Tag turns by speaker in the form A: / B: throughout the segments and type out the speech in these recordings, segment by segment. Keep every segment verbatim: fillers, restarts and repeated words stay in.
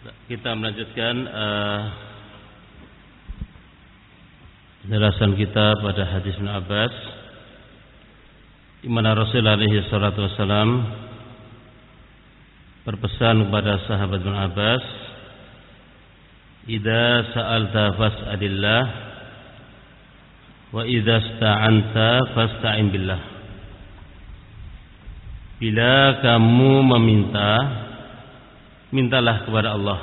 A: Kita melanjutkan uh, penjelasan kita pada hadis Ibnu Abbas, di mana Rasul alaihi salatu wasallam berpesan kepada sahabat Ibnu Abbas, "Idza sa'alta fas'alillah wa idza ista'anta fasta'in billah." Bila kamu meminta, mintalah kepada Allah.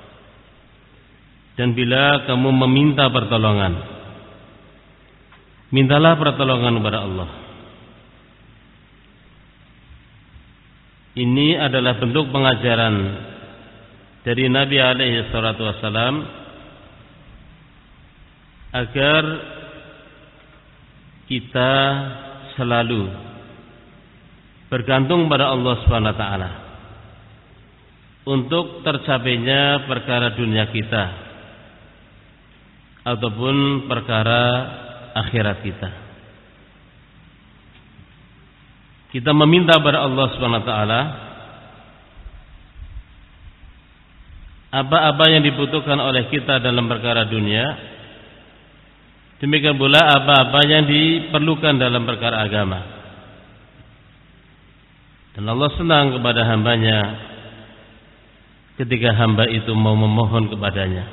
A: Dan bila kamu meminta pertolongan, mintalah pertolongan kepada Allah. Ini adalah bentuk pengajaran dari Nabi alaihi salatu wassalam agar kita selalu bergantung pada Allah Subhanahu wa taala untuk tercapainya perkara dunia kita ataupun perkara akhirat kita. Kita meminta kepada Allah Subhanahu wa taala apa-apa yang dibutuhkan oleh kita dalam perkara dunia, demikian pula apa-apa yang diperlukan dalam perkara agama. Dan Allah senang kepada hambanya ketika hamba itu mau memohon kepadanya.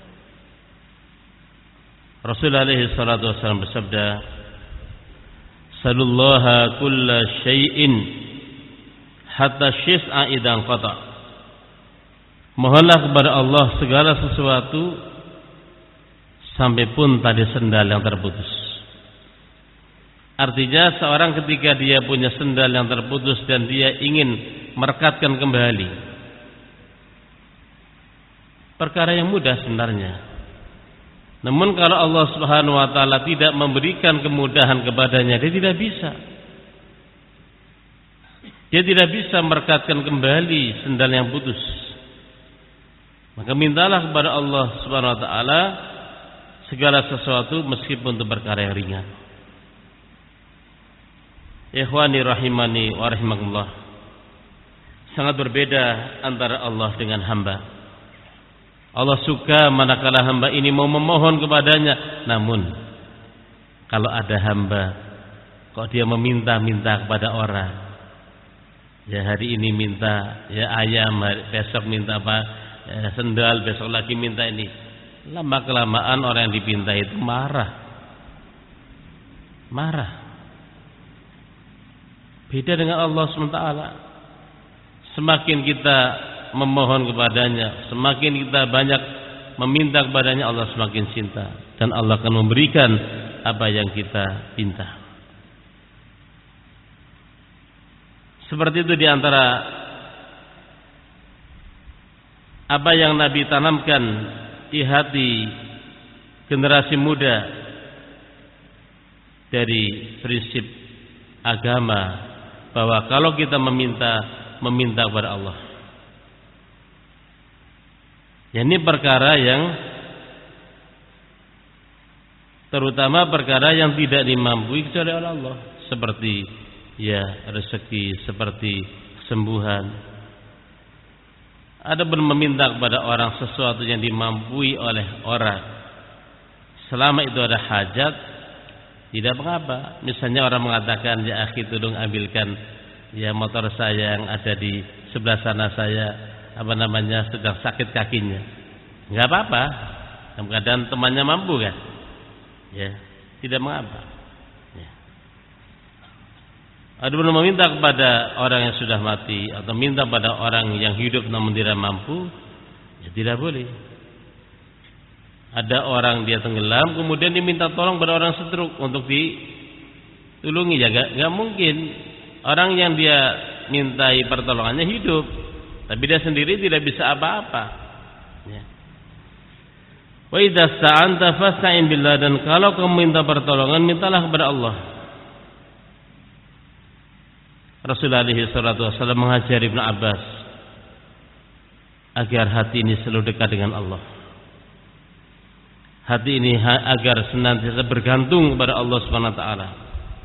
A: Rasulullah alaihi salatu wasallam bersabda, "Salullaha kulla syai'in hatta syis'a idan qata." Mohonlah kepada Allah segala sesuatu sampai pun tali sendal yang terputus. Artinya seorang ketika dia punya sendal yang terputus dan dia ingin merekatkan kembali, perkara yang mudah sebenarnya. Namun kalau Allah Subhanahu wa taala tidak memberikan kemudahan kepadanya, dia tidak bisa. Dia tidak bisa merekatkan kembali sendal yang putus. Maka mintalah kepada Allah Subhanahu wa taala segala sesuatu meskipun untuk perkara yang ringan. Ikhwani rahimani wa rahimakumullah. Sangat berbeda antara Allah dengan hamba. Allah suka manakala hamba ini mau memohon kepadanya. Namun kalau ada hamba kok dia meminta-minta kepada orang, ya hari ini minta ya ayam, besok minta apa ya, sendal, besok lagi minta ini, lama kelamaan orang yang dipinta itu marah. Marah. Beda dengan Allah subhanahu wa taala. Semakin kita memohon kepadanya, semakin kita banyak meminta kepadanya, Allah semakin cinta dan Allah akan memberikan apa yang kita pinta. Seperti itu diantara apa yang Nabi tanamkan di hati generasi muda dari prinsip agama, bahwa kalau kita meminta, meminta kepada Allah. Ya, ini perkara yang terutama perkara yang tidak dimampu kecuali oleh Allah, seperti ya rezeki, seperti kesembuhan. Ada pun meminta kepada orang sesuatu yang dimampui oleh orang, selama itu ada hajat, tidak mengapa. Misalnya orang mengatakan, ya akhi tolong ambilkan ya motor saya yang ada di sebelah sana, saya apa namanya sedang sakit kakinya. Enggak apa-apa. Dalam keadaan temannya mampu kan? Ya, tidak mengapa. Ya. Ada pun meminta kepada orang yang sudah mati atau minta pada orang yang hidup namun tidak mampu, ya tidak boleh. Ada orang dia tenggelam, kemudian diminta tolong pada orang setruk untuk ditulungi, ya gak, gak mungkin. Orang yang dia mintai pertolongannya hidup, tapi dia sendiri tidak bisa apa-apa. Ya. Wa idza sta'anta fasta'in billah, dan kalau kamu minta pertolongan, mintalah kepada Allah. Rasulullah alaihi salatu wasallam mengajari Ibnu Abbas agar hati ini selalu dekat dengan Allah. Hati ini agar senantiasa bergantung kepada Allah Subhanahu wa taala.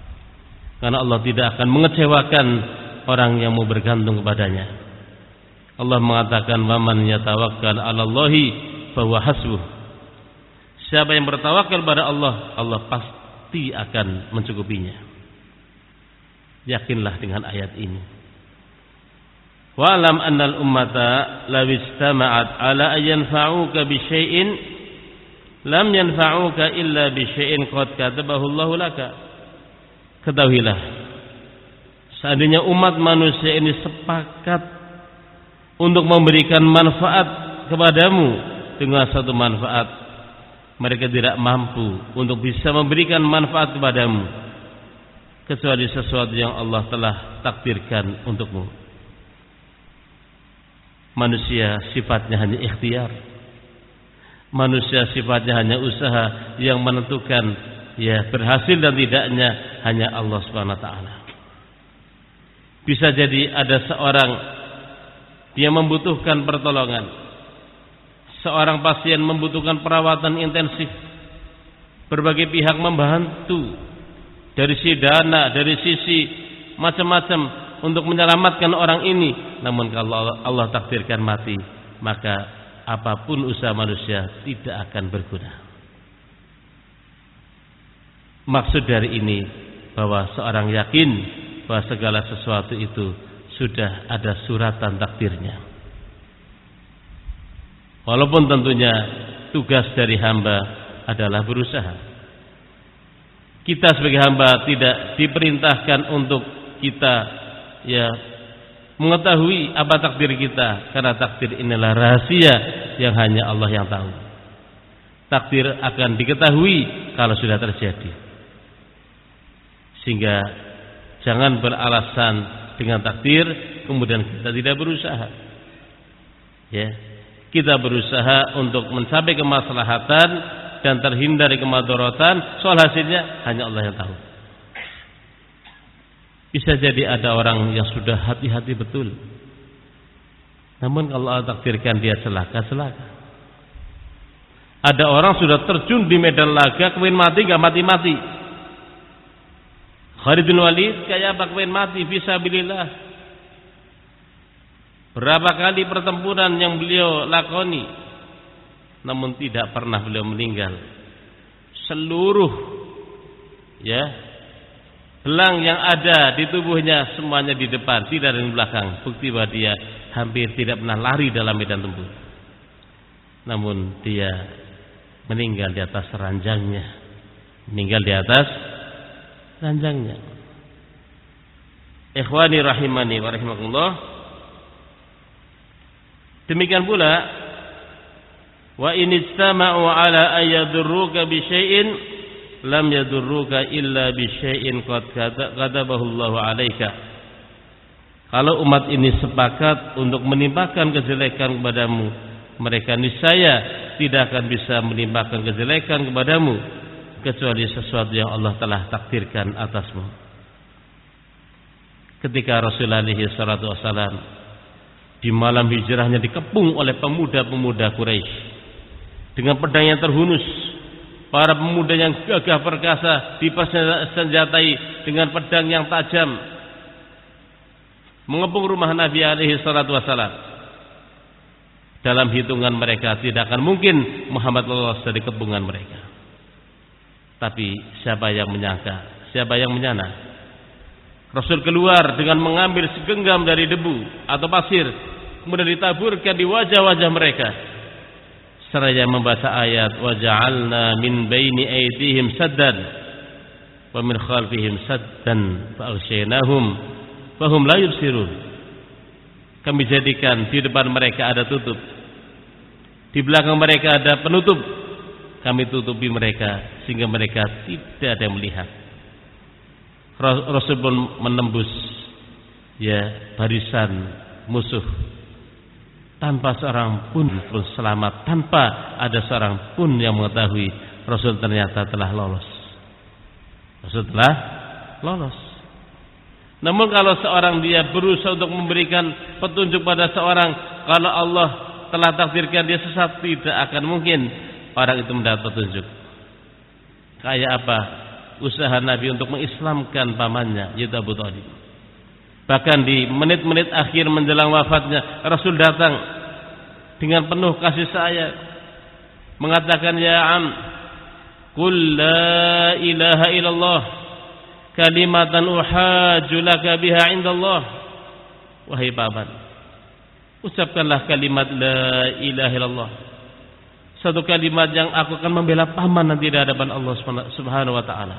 A: Karena Allah tidak akan mengecewakan orang yang mau bergantung kepadanya. Allah mengatakan, "Wa man yatawakkal 'alallahi fahuwa hasbuh." Siapa yang bertawakal pada Allah, Allah pasti akan mencukupinya. Yakinlah dengan ayat ini. Wa'lam annal ummata law istama'at 'ala an yanfa'uka bi syai'in lam yanfa'uka illa bi syai'in qad katabahu Allahu laka. Ketahuilah, seandainya umat manusia ini sepakat untuk memberikan manfaat kepadamu dengan satu manfaat, mereka tidak mampu untuk bisa memberikan manfaat kepadamu kecuali sesuatu yang Allah telah takdirkan untukmu. Manusia sifatnya hanya ikhtiar. Manusia sifatnya hanya usaha, yang menentukan ya berhasil dan tidaknya hanya Allah Subhanahu wa taala. Bisa jadi ada seorang yang membutuhkan pertolongan. Seorang pasien membutuhkan perawatan intensif. Berbagai pihak membantu dari sisi dana, dari sisi macam-macam untuk menyelamatkan orang ini. Namun kalau Allah takdirkan mati, maka apapun usaha manusia tidak akan berguna. Maksud dari ini bahwa seorang yakin bahwa segala sesuatu itu sudah ada suratan takdirnya. Walaupun tentunya tugas dari hamba adalah berusaha. Kita sebagai hamba tidak diperintahkan untuk kita ya mengetahui apa takdir kita, karena takdir inilah rahasia yang hanya Allah yang tahu. Takdir akan diketahui kalau sudah terjadi. Sehingga jangan beralasan dengan takdir kemudian kita tidak berusaha. Ya, kita berusaha untuk mencapai kemaslahatan dan terhindar dari kemadaratan. Soal hasilnya hanya Allah yang tahu. Bisa jadi ada orang yang sudah hati-hati betul, namun kalau Allah takdirkan dia celaka, celaka. Ada orang sudah terjun di medan laga, kemudian mati, gak mati-mati. Khalid bin Walid kayak apa kemudian mati fisabilillah. Berapa kali pertempuran yang beliau lakoni, namun tidak pernah beliau meninggal. Seluruh ya belang yang ada di tubuhnya semuanya di depan, tidak ada di belakang. Bukti bahwa dia hampir tidak pernah lari dalam medan tempur. Namun dia meninggal di atas ranjangnya. Meninggal di atas ranjangnya. Ikhwani rahimani wa rahimakumullah. Demikian pula, wa in istama'u ala ayadurruka bi syai'in lam yadurruka illa bi syai'in qad katabahu Allahu 'alaika. Kalau umat ini sepakat untuk menimpakan kejelekan kepadamu, mereka niscaya tidak akan bisa menimpakan kejelekan kepadamu kecuali sesuatu yang Allah telah takdirkan atasmu. Ketika Rasulullah alaihi salatu wasallam di malam hijrahnya dikepung oleh pemuda-pemuda Quraisy dengan pedang yang terhunus, para pemuda yang gagah perkasa dipersenjatai dengan pedang yang tajam mengepung rumah Nabi alaihi salatu wasallam. Dalam hitungan mereka tidak akan mungkin Muhammad lolos dari kepungan mereka. Tapi siapa yang menyangka, siapa yang menyana, Rasul keluar dengan mengambil segenggam dari debu atau pasir, kemudian ditaburkan di wajah-wajah mereka, seraya membaca ayat wa ja'alna min baini aydihim saddan wa min khalfihim saddan fa aghshaynahum fa hum la yubsirun. Kami jadikan di depan mereka ada tutup, di belakang mereka ada penutup. Kami tutupi mereka sehingga mereka tidak ada yang melihat. Rasul pun menembus ya barisan musuh tanpa seorang pun pun selamat, tanpa ada seorang pun yang mengetahui Rasul ternyata telah lolos. Rasul telah lolos. Namun kalau seorang dia berusaha untuk memberikan petunjuk pada seorang, kalau Allah telah takdirkan dia sesat, tidak akan mungkin orang itu mendapat petunjuk. Kayak apa usaha Nabi untuk mengislamkan pamannya, yaitu Abu Thalib. Bahkan di menit-menit akhir menjelang wafatnya, Rasul datang dengan penuh kasih sayang, mengatakan, ya am, qul la ilaha illallah kalimatan uhajju laka biha indallah. Wahai paman, ucapkanlah kalimat la ilaha illallah, satu kalimat yang aku akan membela paman nanti di hadapan Allah Subhanahu wa taala.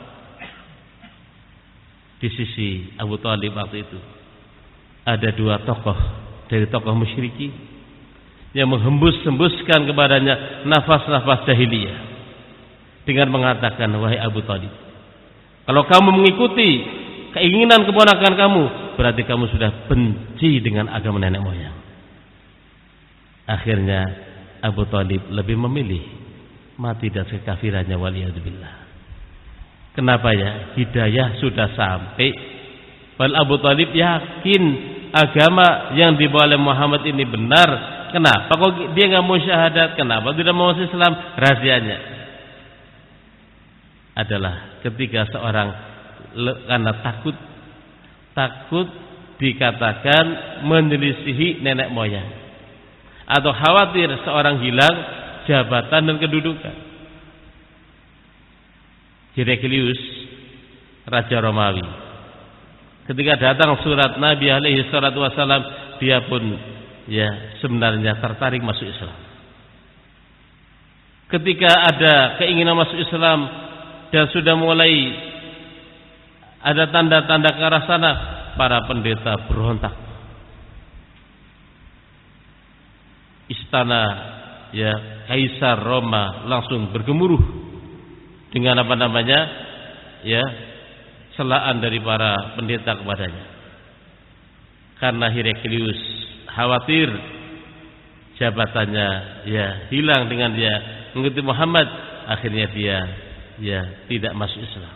A: Di sisi Abu Thalib waktu itu ada dua tokoh dari tokoh musyrikin yang menghembus-hembuskan kepadanya nafas-nafas jahiliyah dengan mengatakan, wahai Abu Thalib, kalau kamu mengikuti keinginan keponakan kamu, berarti kamu sudah benci dengan agama nenek moyang. Akhirnya Abu Thalib lebih memilih mati dan kekafirannya, waliyadzubillah. Kenapa ya? Hidayah sudah sampai. Wal Abu Thalib yakin agama yang dibawa oleh Muhammad ini benar. Kenapa kok dia nggak mau syahadat? Kenapa tidak mau masuk Islam? Rahasianya adalah ketika seorang karena takut takut dikatakan menyelisihi nenek moyang, atau khawatir seorang hilang jabatan dan kedudukan. Heraklius, raja Romawi, ketika datang surat Nabi alaihi salatu wasallam, dia pun ya sebenarnya tertarik masuk Islam. Ketika ada keinginan masuk Islam dan sudah mulai ada tanda-tanda ke arah sana, para pendeta berontak. Istana ya Kaisar Roma langsung bergemuruh dengan apa namanya ya celaan dari para pendeta kepadanya, karena Heraklius khawatir jabatannya ya hilang dengan dia mengikuti Muhammad. Akhirnya dia ya tidak masuk Islam.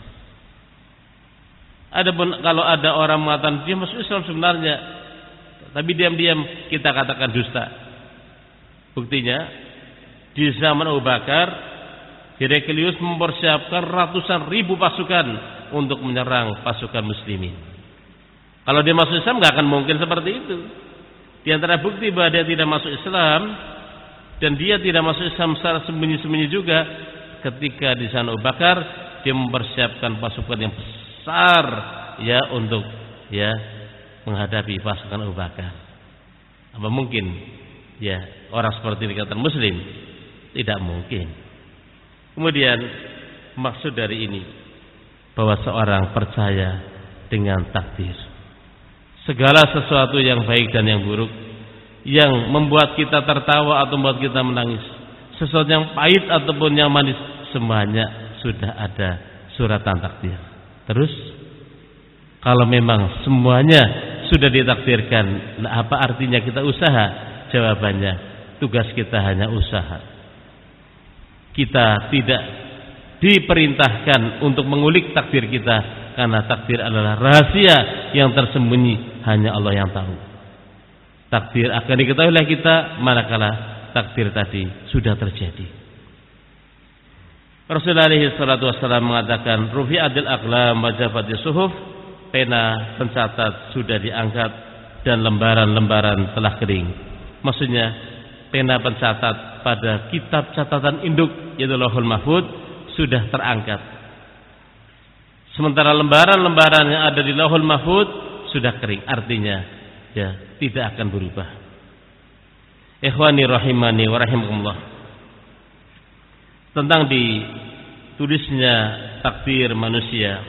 A: Adapun kalau ada orang mengatakan dia masuk Islam sebenarnya, tapi diam-diam kita katakan dusta. Buktinya di zaman Abu Bakar, Heraklius mempersiapkan ratusan ribu pasukan untuk menyerang pasukan muslimin. Kalau dia masuk Islam nggak akan mungkin seperti itu. Di antara bukti bahwa dia tidak masuk Islam dan dia tidak masuk Islam secara sembunyi-sembunyi juga, ketika di sana Abu Bakar dia mempersiapkan pasukan yang besar ya untuk ya menghadapi pasukan Abu Bakar. Apa mungkin ya orang seperti ini dikatakan muslim? Tidak mungkin. Kemudian maksud dari ini bahwa seorang percaya dengan takdir. Segala sesuatu yang baik dan yang buruk, yang membuat kita tertawa atau membuat kita menangis, sesuatu yang pahit ataupun yang manis, semuanya sudah ada suratan takdir. Terus kalau memang semuanya sudah ditakdirkan, nah apa artinya kita usaha? Jawabannya, tugas kita hanya usaha. Kita tidak diperintahkan untuk mengulik takdir kita, karena takdir adalah rahasia yang tersembunyi, hanya Allah yang tahu. Takdir akan diketahui oleh kita manakala takdir tadi sudah terjadi. Rasulullah alaihi salatu wasallam mengatakan, rufi'atil aqlam wa jafatis suhuf, pena pencatat sudah diangkat dan lembaran-lembaran telah kering. Maksudnya pena pencatat pada kitab catatan induk yaitu Lauhul Mahfuz sudah terangkat. Sementara lembaran-lembaran yang ada di Lauhul Mahfuz sudah kering, artinya ya tidak akan berubah. Ikhwani rahimani wa rahimakumullah. Tentang ditulisnya takdir manusia,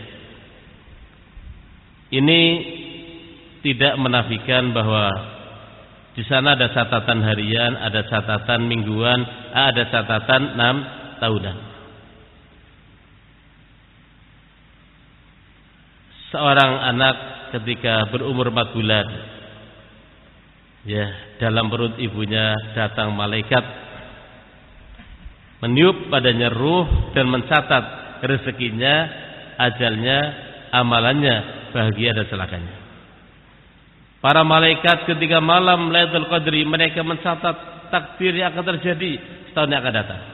A: ini tidak menafikan bahwa di sana ada catatan harian, ada catatan mingguan, ada catatan enam tahunan. Seorang anak ketika berumur empat bulan, ya dalam perut ibunya datang malaikat, meniup padanya ruh dan mencatat rezekinya, ajalnya, amalannya, bahagia dan celakanya. Para malaikat ketika malam Lailatul Qadri, mereka mencatat takdir yang akan terjadi setahun yang akan datang.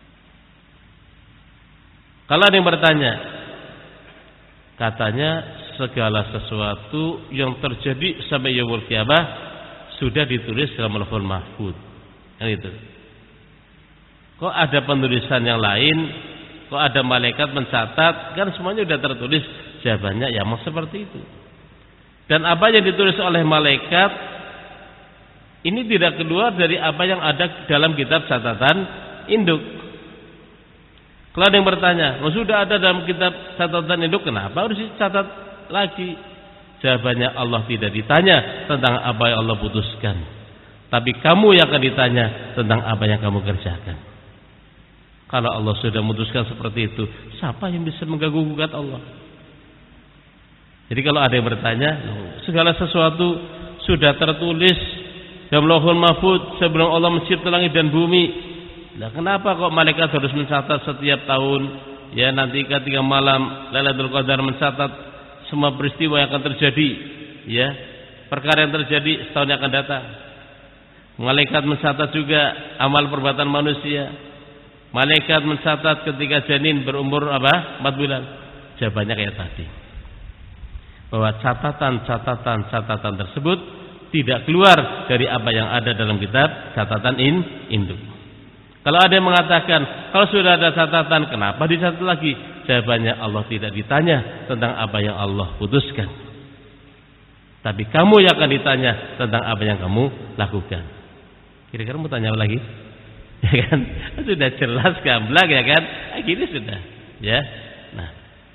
A: Kalau ada yang bertanya, katanya segala sesuatu yang terjadi sampai yaumul qiyamah sudah ditulis dalam Lauhul Mahfuz. Kan itu. Kok ada penulisan yang lain? Kok ada malaikat mencatat? Kan semuanya sudah tertulis. Jawabannya ya memang seperti itu. Dan apa yang ditulis oleh malaikat ini tidak keluar dari apa yang ada dalam kitab catatan induk. Kalau ada yang bertanya, oh, sudah ada dalam kitab catatan induk, kenapa harus dicatat lagi? Jawabannya Allah tidak ditanya tentang apa yang Allah putuskan, tapi kamu yang akan ditanya tentang apa yang kamu kerjakan. Kalau Allah sudah memutuskan seperti itu, siapa yang bisa mengganggu gugat Allah? Jadi kalau ada yang bertanya, segala sesuatu sudah tertulis dalam Lauhul Mahfuz sebelum Allah mencipta langit dan bumi. Nah, kenapa kok malaikat harus mencatat setiap tahun? Ya, nanti ketika malam Lailatul Qadar mencatat semua peristiwa yang akan terjadi, ya, perkara yang terjadi setahun yang akan datang. Malaikat mencatat juga amal perbuatan manusia. Malaikat mencatat ketika janin berumur apa? empat bulan. Jawabannya kayak tadi. Bahwa catatan-catatan catatan tersebut tidak keluar dari apa yang ada dalam kitab catatan in, induk. Kalau ada yang mengatakan kalau sudah ada catatan kenapa dicatat lagi? Jawabannya Allah tidak ditanya tentang apa yang Allah putuskan, tapi kamu yang akan ditanya tentang apa yang kamu lakukan. Kira-kira mau tanya apa lagi? Ya kan? Sudah jelas gamblang ya kan? Akhirnya sudah. Ya. Nah.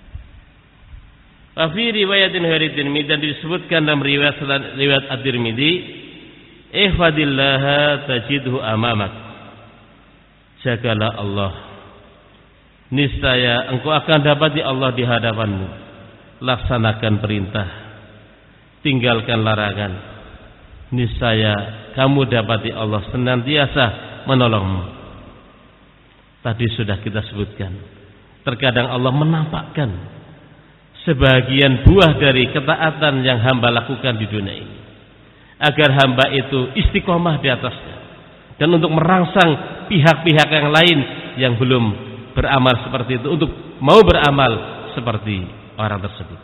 A: Wa fi riwayatin Tirmidzi dan disebutkan dalam riwayat riwayat At-Tirmidzi, "Ihfadillaha tajidhu amamak." Jagalah Allah, niscaya engkau akan dapati Allah di hadapanmu. Laksanakan perintah, tinggalkan larangan, niscaya kamu dapati Allah senantiasa menolongmu. Tadi sudah kita sebutkan, terkadang Allah menampakkan sebagian buah dari ketaatan yang hamba lakukan di dunia ini, agar hamba itu istiqomah di atasnya, dan untuk merangsang pihak-pihak yang lain yang belum beramal seperti itu untuk mau beramal seperti orang tersebut.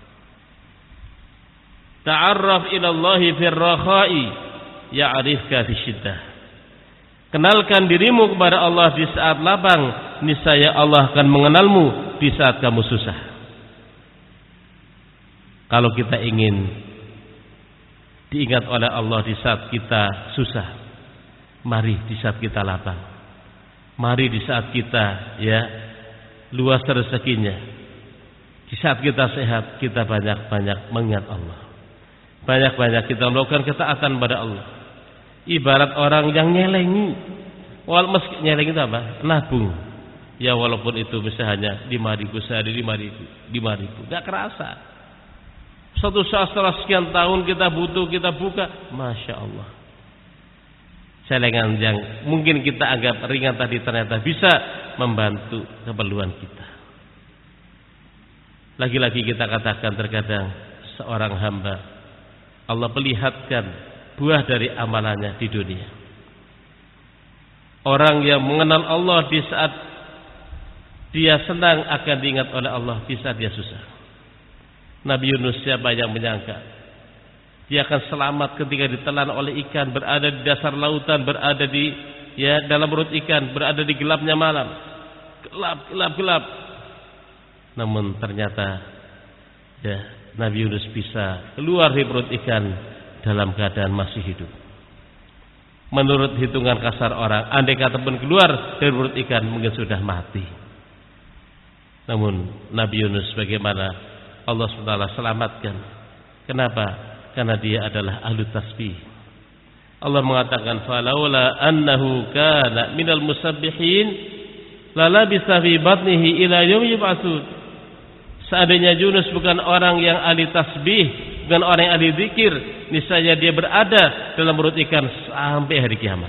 A: Ta'arraf ila Allahi fir rakha'i ya'rifka fi syiddah. Kenalkan dirimu kepada Allah di saat lapang, niscaya Allah akan mengenalmu di saat kamu susah. Kalau kita ingin diingat oleh Allah di saat kita susah, mari di saat kita lapang, mari di saat kita ya luas rezekinya, di saat kita sehat kita banyak-banyak mengingat Allah, banyak-banyak kita melakukan ketaatan pada Allah. Ibarat orang yang nyelengi, wal meski nyelengi itu apa? Nabung. Ya walaupun itu misalnya hanya lima ribu sehari, lima ribu, lima ribu, gak kerasa. Satu saat setelah sekian tahun kita butuh, kita buka, masya Allah. Celengan yang mungkin kita anggap ringan tadi ternyata bisa membantu keperluan kita. Lagi-lagi kita katakan terkadang seorang hamba Allah perlihatkan buah dari amalannya di dunia. Orang yang mengenal Allah di saat dia senang akan diingat oleh Allah di saat dia susah. Nabi Yunus, siapa yang menyangka dia akan selamat ketika ditelan oleh ikan, berada di dasar lautan, berada di ya dalam perut ikan, berada di gelapnya malam, gelap gelap gelap. Namun ternyata ya Nabi Yunus bisa keluar dari perut ikan dalam keadaan masih hidup. Menurut hitungan kasar orang, andai kata pun keluar dari perut ikan mungkin sudah mati. Namun Nabi Yunus bagaimana Allah subhanahu wa taala selamatkan. Kenapa? Karena dia adalah ahlu tasbih. Allah mengatakan falaula annahu kana minal musabbihin lalabisa fi batnihi ila yaumi yub'atsun. Seandainya Yunus bukan orang yang ahli tasbih, bukan orang yang ahli zikir, niscaya dia berada dalam perut ikan sampai hari kiamat.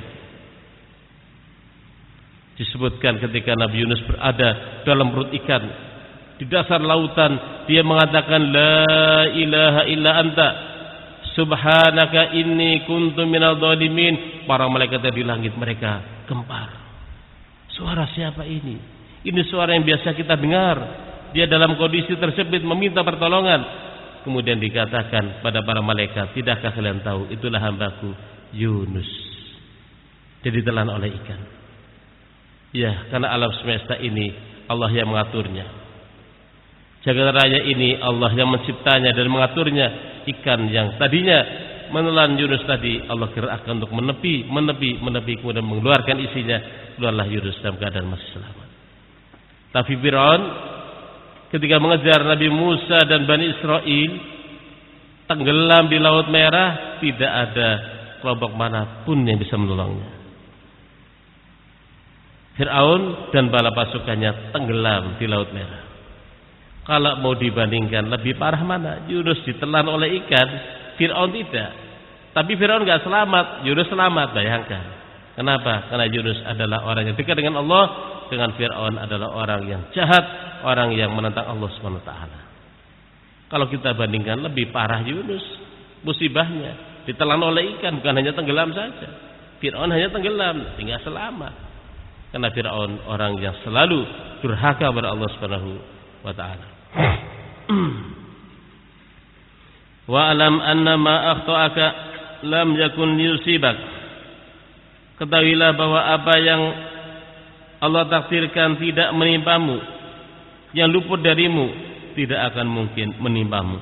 A: Disebutkan ketika Nabi Yunus berada dalam perut ikan di dasar lautan, dia mengatakan la ilaha illa anta subhanaka inni kuntu minadh dhalimin. Para malaikat di langit mereka gempar. Suara siapa ini? Ini suara yang biasa kita dengar. Dia dalam kondisi tersebut meminta pertolongan. kemudian dikatakan pada para malaikat, tidakkah kalian tahu itulah hambaku Yunus, jadi ditelan oleh ikan. Ya, karena alam semesta ini Allah yang mengaturnya. Jagat raya ini Allah yang menciptanya dan mengaturnya. Ikan yang tadinya menelan Yunus tadi, Allah gerakkan untuk menepi, menepi, menepi, kemudian mengeluarkan isinya. Keluarlah Yunus dalam keadaan masih selamat. Tapi Fir'aun ketika mengejar Nabi Musa dan Bani Israel, tenggelam di Laut Merah, tidak ada kelompok manapun yang bisa menolongnya. Fir'aun dan bala pasukannya tenggelam di Laut Merah. Kalau mau dibandingkan, lebih parah mana? Yunus ditelan oleh ikan, Fir'aun tidak. Tapi Fir'aun gak selamat, Yunus selamat. Bayangkan. Kenapa? Karena Yunus adalah orang yang dekat dengan Allah, dengan Fir'aun adalah orang yang jahat, orang yang menentang Allah subhanahu wa taala. Kalau kita bandingkan, lebih parah Yunus musibahnya, ditelan oleh ikan, bukan hanya tenggelam saja. Fir'aun hanya tenggelam, tinggal selamat. Karena Fir'aun orang yang selalu durhaka kepada Allah subhanahu wa taala. Wa alam anna ma akhta'aka lam yakun liyusibak. Ketahuilah bahwa apa yang Allah takdirkan tidak menimpamu, yang luput darimu, tidak akan mungkin menimpamu.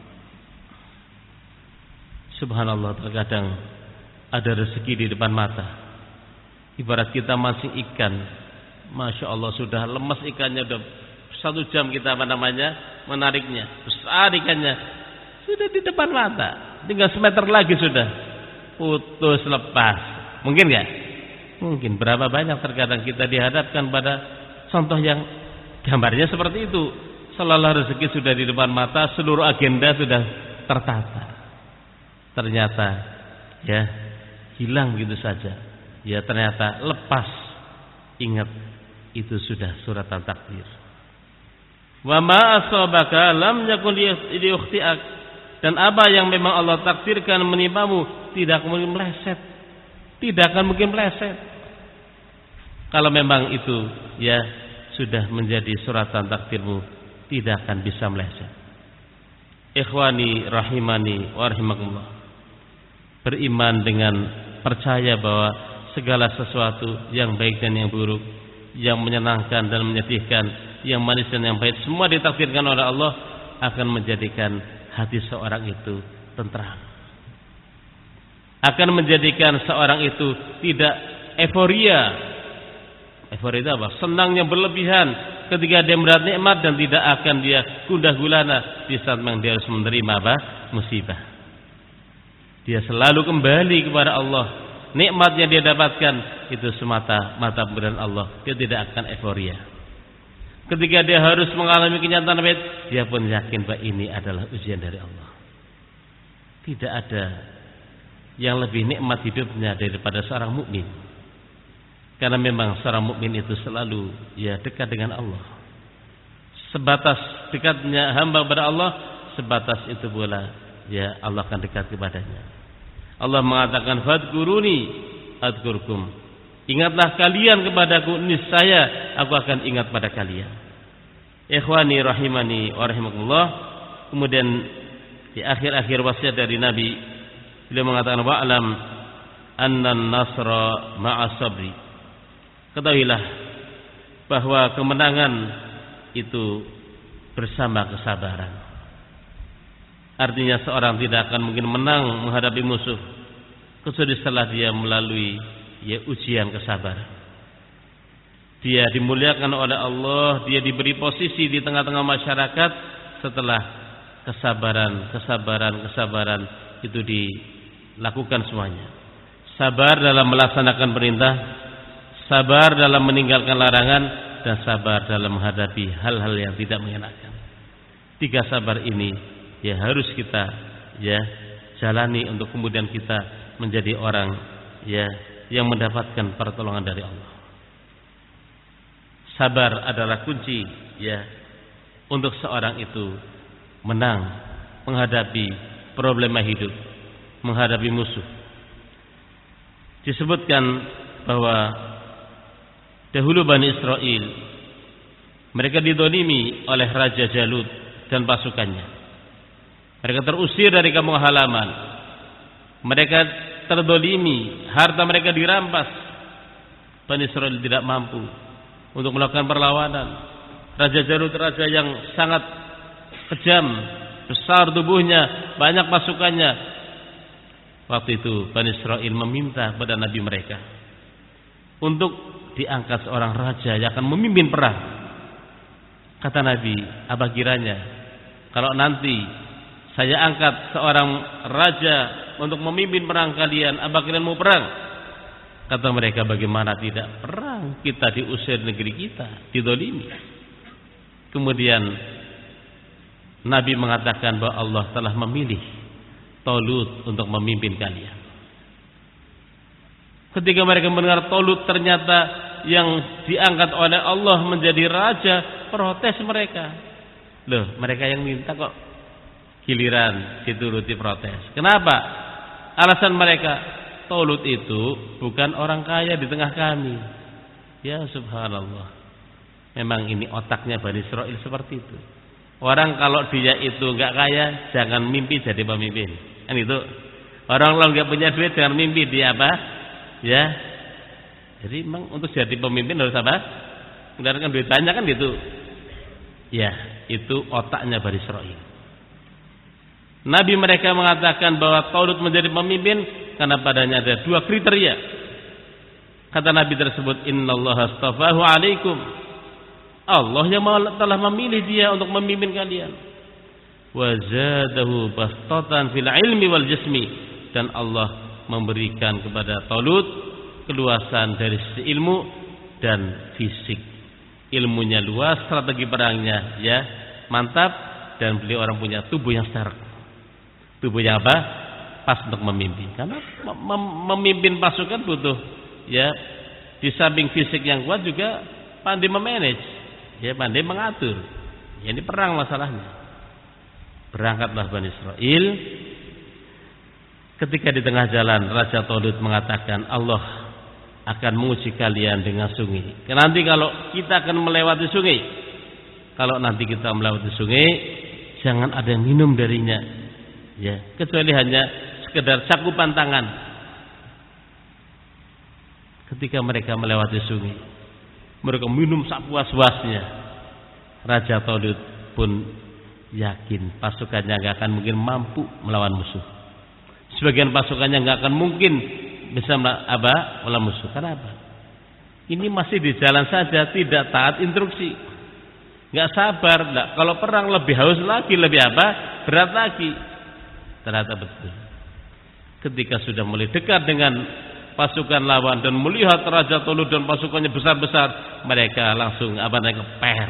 A: Subhanallah, terkadang ada rezeki di depan mata. Ibarat kita mancing ikan, Masya Allah sudah lemas ikannya, sudah satu jam kita apa namanya menariknya, besar ikannya, sudah di depan mata, tinggal semeter lagi sudah putus lepas. Mungkin gak? Mungkin. Berapa banyak terkadang kita dihadapkan pada contoh yang gambarnya seperti itu. Seolah rezeki sudah di depan mata, seluruh agenda sudah tertata. Ternyata ya hilang begitu saja. Ya ternyata lepas. Ingat, itu sudah suratan takdir. Wa ma asabaka lam yakun liyukhti'ak. Dan apa yang memang Allah takdirkan menimpamu tidak mungkin meleset. Tidak akan mungkin meleset. Kalau memang itu ya sudah menjadi suratan takdirmu, tidak akan bisa meleset. Ikhwani rahimani wa rahimakumullah. Beriman dengan percaya bahwa segala sesuatu yang baik dan yang buruk, yang menyenangkan dan menyedihkan, yang manis dan yang pahit, semua ditakdirkan oleh Allah, akan menjadikan hati seorang itu tentram, akan menjadikan seorang itu tidak euforia. Euforia itu apa? Senang yang berlebihan ketika dia melihat nikmat, dan tidak akan dia gundah gulana di saat memang dia harus menerima apa? Musibah. Dia selalu kembali kepada Allah. Nikmat yang dia dapatkan itu semata-mata pemberian Allah. Dia tidak akan euforia. Ketika dia harus mengalami kenyataan pahit, dia pun yakin bahwa ini adalah ujian dari Allah. Tidak ada yang lebih nikmat hidupnya daripada seorang mukmin. Karena memang seorang mukmin itu selalu ya dekat dengan Allah. Sebatas dekatnya hamba kepada Allah, sebatas itu pula ya Allah akan dekat kepadanya. Allah mengatakan fadkuruni adkurkum. Ingatlah kalian kepadaku, niscaya aku akan ingat pada kalian. Ikhwani rahimani wa rahimakumullah. Kemudian di akhir-akhir wasiat dari Nabi, beliau mengatakan wa'lam anna an-nasra ma'a sabri. Ketahuilah bahwa kemenangan itu bersama kesabaran. Artinya seorang tidak akan mungkin menang menghadapi musuh kecuali setelah dia melalui ya ujian kesabaran. Dia dimuliakan oleh Allah, dia diberi posisi di tengah-tengah masyarakat setelah kesabaran, kesabaran, kesabaran itu dilakukan semuanya. Sabar dalam melaksanakan perintah, sabar dalam meninggalkan larangan, dan sabar dalam menghadapi hal-hal yang tidak mengenakan. Tiga sabar ini ya harus kita ya jalani untuk kemudian kita menjadi orang ya yang mendapatkan pertolongan dari Allah. Sabar adalah kunci ya untuk seorang itu menang menghadapi problema hidup, menghadapi musuh. Disebutkan bahwa dahulu Bani Israel mereka didolimi oleh Raja Jalut dan pasukannya. Mereka terusir dari kampung halaman. Mereka terdolimi, harta mereka dirampas. Bani Israil tidak mampu untuk melakukan perlawanan. Raja Jalut raja yang sangat kejam, besar tubuhnya, banyak pasukannya. Waktu itu Bani Israil meminta kepada nabi mereka untuk diangkat seorang raja yang akan memimpin perang. Kata Nabi, apa kiranya kalau nanti saya angkat seorang raja untuk memimpin perang kalian, apa kalian mau perang? Kata mereka, bagaimana tidak perang? Kita diusir negeri kita, didolimi. Kemudian Nabi mengatakan bahwa Allah telah memilih Talut untuk memimpin kalian. Ketika mereka mendengar Talut ternyata yang diangkat oleh Allah menjadi raja, protes mereka. Loh, mereka yang minta kok giliran dituruti protes. Kenapa? Alasan mereka, Talut itu bukan orang kaya di tengah kami. Ya subhanallah. Memang ini otaknya Bani Israil seperti itu. Orang kalau dia itu enggak kaya, jangan mimpi jadi pemimpin. Kan itu. Orang kalau enggak punya duit jangan mimpi dia apa? Ya. Jadi memang untuk jadi pemimpin harus apa? Mendapatkan duit banyak kan gitu. Ya, itu otaknya Bani Israil. Nabi mereka mengatakan bahwa Talut menjadi pemimpin karena padanya ada dua kriteria. Kata Nabi tersebut, innallaha astafahu alaikum. Allah yang telah memilih dia untuk memimpin kalian. Wa zadahu bastatan fil ilmi wal jismi, dan Allah memberikan kepada Talut keluasan dari sisi ilmu dan fisik. Ilmunya luas, strategi perangnya ya mantap, dan beliau orang punya tubuh yang serak. Tubuh yang apa? Pas untuk memimpin. Karena mem memimpin pasukan butuh ya di samping fisik yang kuat juga pandai memanage, ya pandai mengatur. Ya, ini perang masalahnya. Berangkatlah Bani Israil. Ketika di tengah jalan Raja Talut mengatakan, Allah akan menguji kalian dengan sungai. Nanti kalau kita akan melewati sungai, kalau nanti kita melewati sungai, jangan ada yang minum darinya, ya, kecuali hanya sekedar cakupan tangan. Ketika mereka melewati sungai, mereka minum sepuas-puasnya. Raja Talut pun yakin pasukannya nggak akan mungkin mampu melawan musuh. Sebagian pasukannya nggak akan mungkin bisa apa melawan musuh. Kenapa? Ini masih di jalan saja, tidak taat instruksi, nggak sabar. Nggak, kalau perang lebih haus lagi, lebih apa? Berat lagi. Ternyata betul. Ketika sudah mulai dekat dengan pasukan lawan dan melihat Raja Talut dan pasukannya besar-besar, mereka langsung apa namanya per.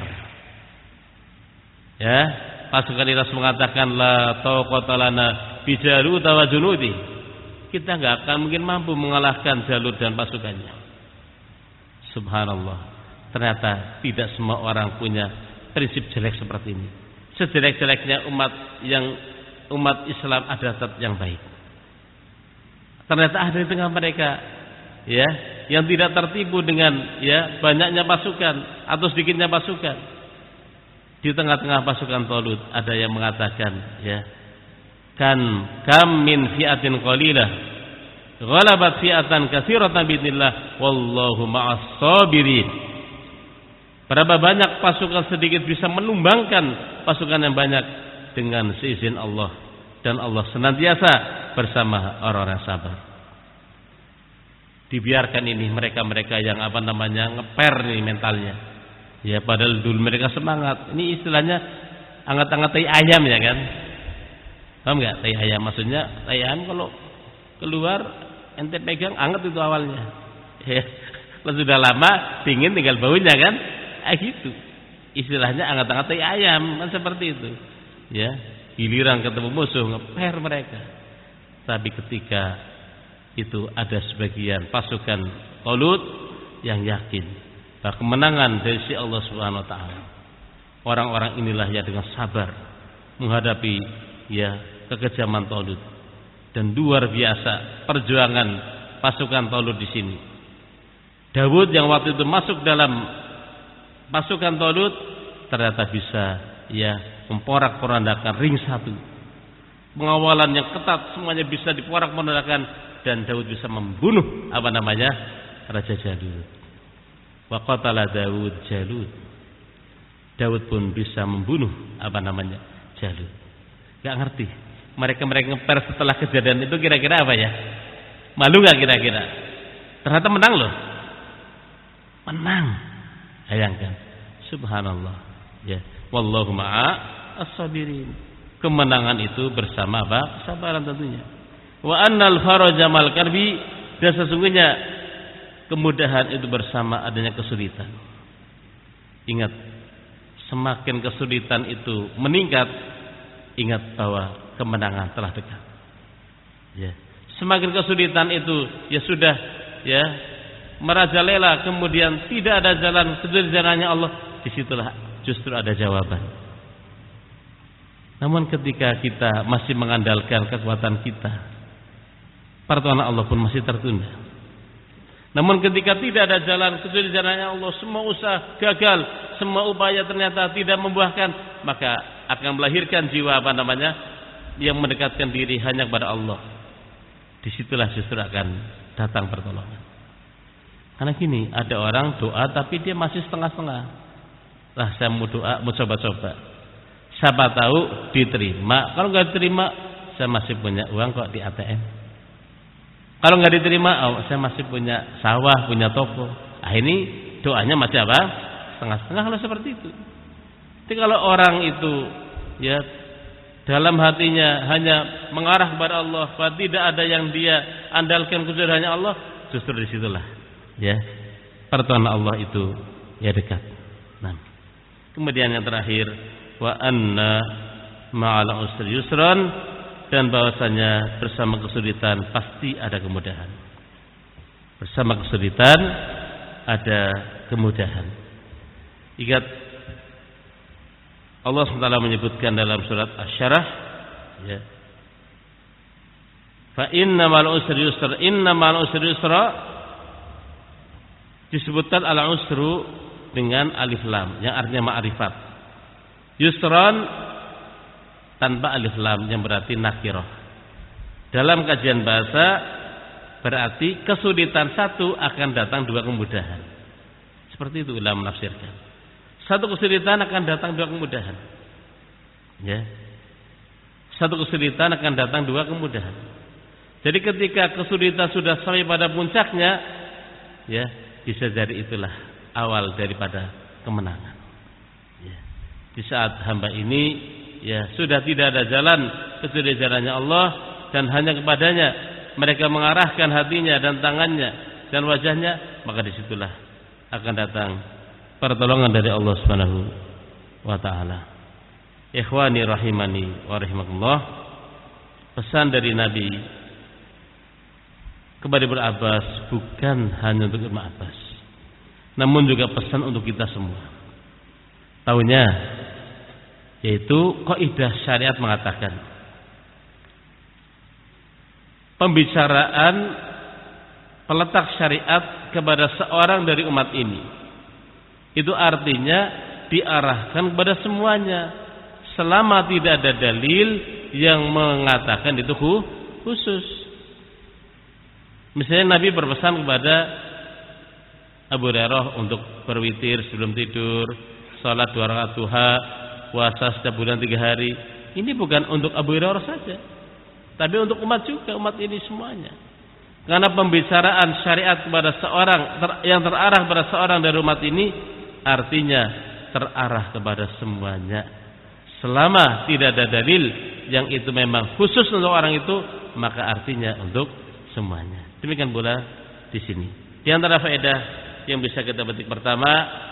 A: Ya, pasukan Iras mengatakan la taqata lana bi Jalut wa junudi. Kita enggak akan mungkin mampu mengalahkan Jalut dan pasukannya. Subhanallah. Ternyata tidak semua orang punya prinsip jelek seperti ini. Sejelek-jeleknya umat yang umat Islam ada tetap yang baik. Ternyata ada di tengah mereka ya yang tidak tertipu dengan ya banyaknya pasukan atau sedikitnya pasukan. Di tengah-tengah pasukan Talut ada yang mengatakan ya kan kam min fi'atin qalilah ghalabat fi'atan katsiratan biidznillah wallahu ma'as sabirin. Berapa banyak pasukan sedikit bisa menumbangkan pasukan yang banyak dengan seizin Allah, dan Allah senantiasa bersama orang-orang sabar. Dibiarkan ini mereka-mereka yang apa namanya ngeper nih mentalnya. Ya padahal dulu mereka semangat. Ini istilahnya angkat-angkat tai ayam ya kan? Paham enggak? Tai ayam maksudnya tai ayam kalau keluar ente pegang anget itu awalnya. Ya. Kalau sudah lama dingin tinggal baunya kan? Eh gitu. Istilahnya angkat-angkat tai ayam kan seperti itu. Ya, giliran ketemu musuh ngeper mereka. Tapi ketika itu ada sebagian pasukan Talut yang yakin bahwa kemenangan dari si Allah Subhanahu wa taala. Orang-orang inilah yang dengan sabar menghadapi ya kekejaman Talut, dan luar biasa perjuangan pasukan Talut di sini. Daud yang waktu itu masuk dalam pasukan Talut ternyata bisa ya memporak-porandakan ring satu. pengawalan yang ketat, semuanya bisa diporak-porandakan, dan Daud bisa membunuh apa namanya Raja Jalut. Wa qatala Daud Jalut. Daud pun bisa membunuh apa namanya Jalut. Gak ngerti mereka-mereka ngeper setelah kejadian itu kira-kira apa ya? Malu gak kira-kira? Ternyata menang loh. Menang. Bayangkan. Subhanallah. Ya. Wallahu ma'a as-sabirin. Kemenangan itu bersama apa? Kesabaran tentunya. Wa annal faraja mal karbi, dan sesungguhnya kemudahan itu bersama adanya kesulitan. Ingat, semakin kesulitan itu meningkat, ingat bahwa kemenangan telah dekat. Ya. Semakin kesulitan itu ya sudah ya merajalela, kemudian tidak ada jalan kecuali jalannya Allah, disitulah justru ada jawaban. Namun ketika kita masih mengandalkan kekuatan kita, pertolongan Allah pun masih tertunda. Namun ketika tidak ada jalan kecuali jalannya Allah, semua usaha gagal, semua upaya ternyata tidak membuahkan, maka akan melahirkan jiwa apa namanya yang mendekatkan diri hanya kepada Allah. Disitulah justru akan datang pertolongan. Karena gini, ada orang doa tapi dia masih setengah-setengah. Lah saya mau doa, mau coba-coba. Siapa tahu diterima. Kalau nggak diterima, saya masih punya uang kok di A T M. Kalau nggak diterima, oh, saya masih punya sawah, punya toko. Ah ini doanya masih apa? Setengah-setengah kalau seperti itu. Jadi kalau orang itu ya dalam hatinya hanya mengarah kepada Allah, bahwa tidak ada yang dia andalkan kecuali hanya Allah, justru disitulah ya pertolongan Allah itu ya dekat. Nah, kemudian yang terakhir, wa anna ma'al usri yusran, dan bahwasanya bersama kesulitan pasti ada kemudahan. Bersama kesulitan ada kemudahan. Ingat Allah subhanahu wa taala menyebutkan dalam surat Asy-Syarah ya. Fa inna ma'al usri yusra, inna ma'al usri yusra, disebutkan al-usru dengan alif lam yang artinya ma'rifat. Yusran tanpa alif lam yang berarti nakirah. Dalam kajian bahasa berarti kesulitan satu akan datang dua kemudahan. Seperti itu ulama menafsirkan. Satu kesulitan akan datang dua kemudahan. Ya. Satu kesulitan akan datang dua kemudahan. Jadi ketika kesulitan sudah sampai pada puncaknya, ya, bisa jadi itulah awal daripada kemenangan. Ya. Di saat hamba ini ya sudah tidak ada jalan kecuali jalannya Allah, dan hanya kepadanya mereka mengarahkan hatinya dan tangannya dan wajahnya, maka disitulah akan datang pertolongan dari Allah Subhanahu wa taala. Ikhwani rahimani wa rahimakumullah, pesan dari Nabi kepada Ibnu Abbas bukan hanya untuk Ibnu Abbas, namun juga pesan untuk kita semua. Tahunya yaitu kaidah syariat mengatakan pembicaraan peletak syariat kepada seorang dari umat ini itu artinya diarahkan kepada semuanya, selama tidak ada dalil yang mengatakan itu khusus. Misalnya Nabi berpesan kepada Abu Hurairah untuk berwitir sebelum tidur, salat dua rakaat duha, puasa setiap bulan tiga hari. Ini bukan untuk Abu Hurairah saja, tapi untuk umat juga, umat ini semuanya. Karena pembicaraan syariat kepada seorang ter, yang terarah kepada seorang dari umat ini artinya terarah kepada semuanya. Selama tidak ada dalil yang itu memang khusus untuk orang itu, maka artinya untuk semuanya. Demikian pula di sini. Di antara faedah yang bisa kita petik pertama,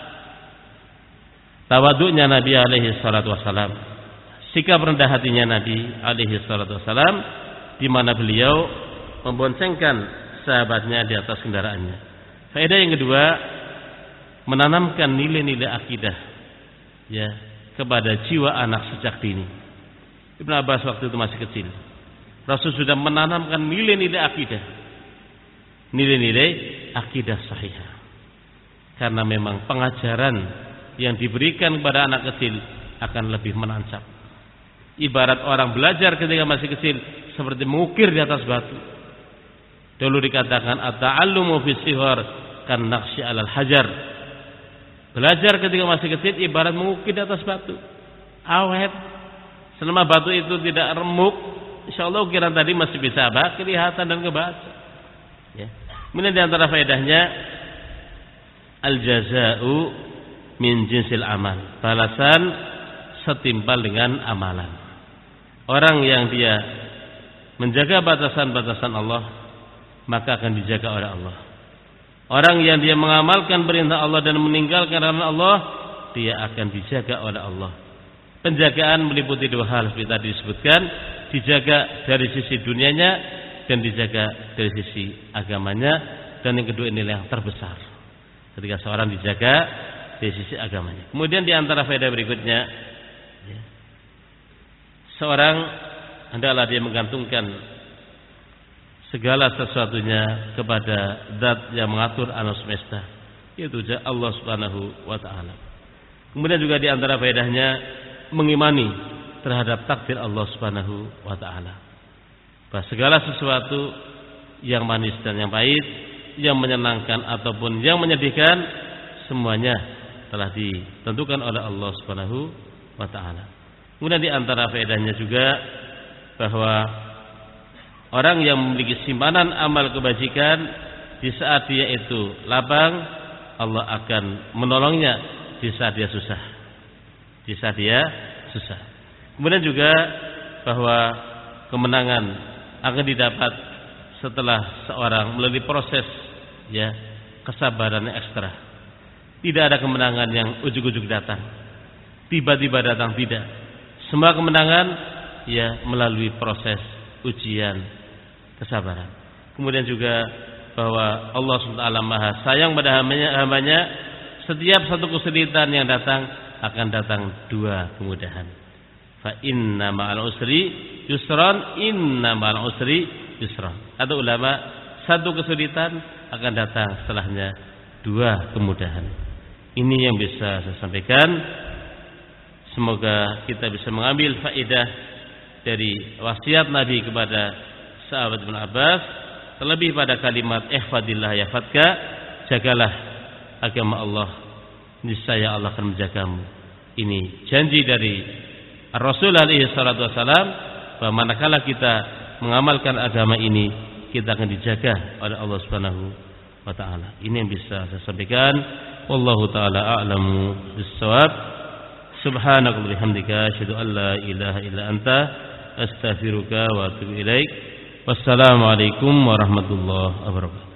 A: tawaduknya Nabi alaihi salatu wasalam, sikap rendah hatinya Nabi alaihi salatu wasalam, di mana beliau memboncengkan sahabatnya di atas kendaraannya. Faedah yang kedua, menanamkan nilai-nilai akidah ya kepada jiwa anak sejak dini. Ibnu Abbas waktu itu masih kecil, Rasul sudah menanamkan nilai-nilai akidah, nilai-nilai akidah sahihah. Karena memang pengajaran yang diberikan kepada anak kecil akan lebih menancap, Ibarat orang belajar ketika masih kecil seperti mengukir di atas batu. Dulu dikatakan at-ta'allumu fi sighar kan naqshi 'alal hajar. Belajar ketika masih kecil ibarat mengukir di atas batu. Awet. Selama batu itu tidak remuk, insyaallah ukiran tadi masih bisa apa? Kelihatan dan kebaca. Ya. Kemudian di antara faedahnya al-jazaa'u min jinsil amal. Balasan setimpal dengan amalan. Orang yang dia menjaga batasan-batasan Allah, maka akan dijaga oleh Allah. Orang yang dia mengamalkan perintah Allah dan meninggalkan larangan Allah, dia akan dijaga oleh Allah. Penjagaan meliputi dua hal seperti tadi disebutkan, dijaga dari sisi dunianya dan dijaga dari sisi agamanya, dan yang kedua inilah yang terbesar. Ketika seorang dijaga dari sisi agamanya. Kemudian di antara faedah berikutnya, ya, seorang hendaklah dia menggantungkan segala sesuatunya kepada zat yang mengatur alam semesta, yaitu Allah Subhanahu wa taala. Kemudian juga di antara faedahnya mengimani terhadap takdir Allah Subhanahu wa taala. Bahwa segala sesuatu yang manis dan yang pahit, yang menyenangkan ataupun yang menyedihkan, semuanya telah ditentukan oleh Allah Subhanahu wa taala. Kemudian di antara faedahnya juga bahwa orang yang memiliki simpanan amal kebajikan, di saat dia itu lapang, Allah akan menolongnya di saat dia susah. Di saat dia susah. Kemudian juga bahwa kemenangan akan didapat setelah seorang melalui proses, ya, kesabaran yang ekstra. Tidak ada kemenangan yang ujug-ujug datang, tiba-tiba datang, tidak. Semua kemenangan ya melalui proses ujian kesabaran. Kemudian juga bahwa Allah subhanahu wa taala Maha sayang pada hambanya. Setiap satu kesulitan yang datang akan datang dua kemudahan. Fa inna ma'al usri yusran, inna ma'al usri yusran. Atau ulama, satu kesulitan akan datang setelahnya dua kemudahan. Ini yang bisa saya sampaikan. Semoga kita bisa mengambil faedah dari wasiat Nabi kepada sahabat Ibnu Abbas, terlebih pada kalimat ihfadillah yahfadka, jagalah agama Allah, niscaya Allah akan menjagamu. Ini janji dari Rasul alaihi salatu wasalam, bahwa manakala kita mengamalkan agama ini, kita akan dijaga oleh Allah Subhanahu wa taala. Ini yang bisa saya sampaikan. Wallahu taala a'lamu bis-shawab. Subhanaka wa bihamdika asyhadu an la ilaha illa anta astaghfiruka wa atubu ilaik. Wassalamualaikum warahmatullahi wabarakatuh.